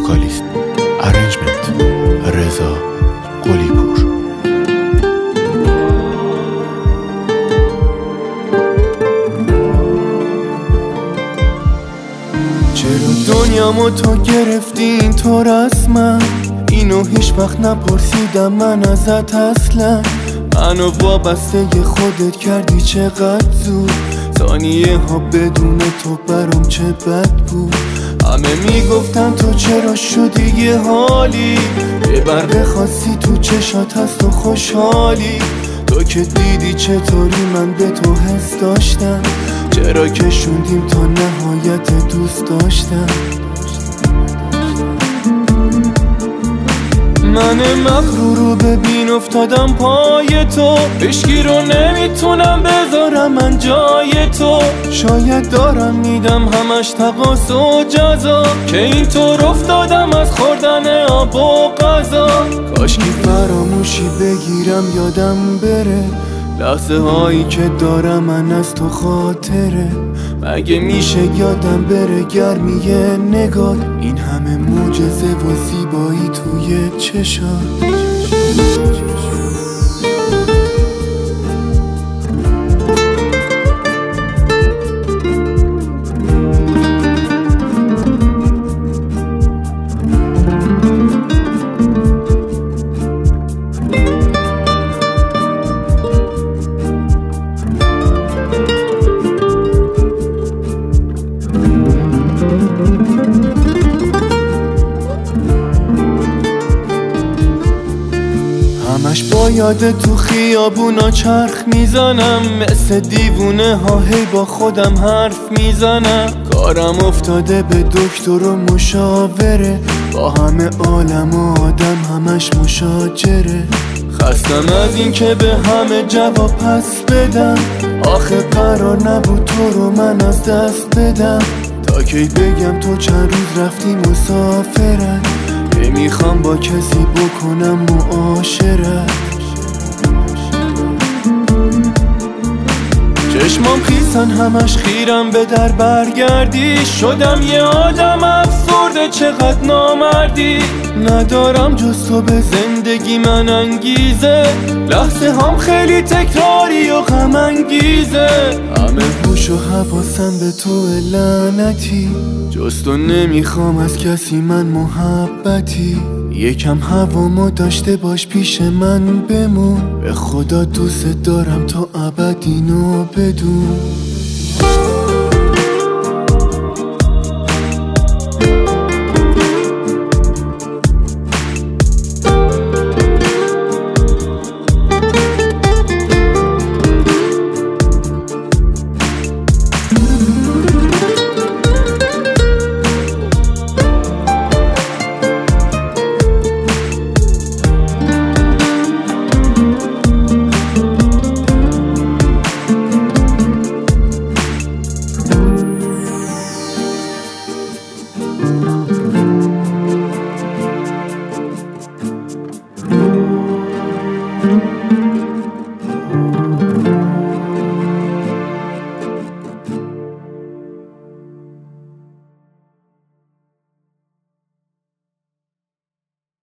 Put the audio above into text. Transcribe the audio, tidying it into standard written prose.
وکالیست. ارنجمنت رضا قلی‌پور. چرا دنیامو تو گرفتی اینطور از من؟ اینو هیچ وقت نپرسیدم من ازت اصلا. منو وابسته خودت کردی چقدر زود. ثانیه ها بدون تو برام چه بد بود. همه میگفتن تو چرا شدی یه حالی، یه برق خاصی تو چشات هست و خوشحالی. تو که دیدی چطوری من به تو حس داشتم، چرا کشوندیم تا نهایت دوست داشتم. من مغرور رو ببین افتادم پای تو، عشقی رو نمیتونم بذارم من جای تو. شاید دارم میدم همش تقاص و جزا، که اینطور افتادم از خوردن آب و غذا. کاشکی فراموشی بگیرم یادم بره، لحظه هایی که دارم من از تو خاطره. مگه میشه یادم بره گرمی نگات، این همه معجزه و زیبایی توی چشات. همش با یاد تو خیابونا چرخ میزنم، مثل دیوونه ها هی با خودم حرف میزنم. کارم افتاده به دکتر و مشاوره، با همه عالم و آدم همش مشاجره. خستم از این که به همه جواب پس بدم، آخه قرار نبود تو رو من از دست بدم. تا کی بگم تو چند روز رفتی مسافرت، نمیخوام با کسی بکنم معاشرت. چشمام خیسن همش خیرم به در برگردی، شدم یه آدم افسرده چقدر نامردی. ندارم جز تو به زندگی من انگیزه، لحظه هم خیلی تکراری و غم انگیزه. همه هوش و حواسم به تو لعنتی، جز تو نمیخوام از کسی من محبتی. یکم هوامو داشته باش پیش من بمون، به خدا دوست دارم تا ابد اینو بدون.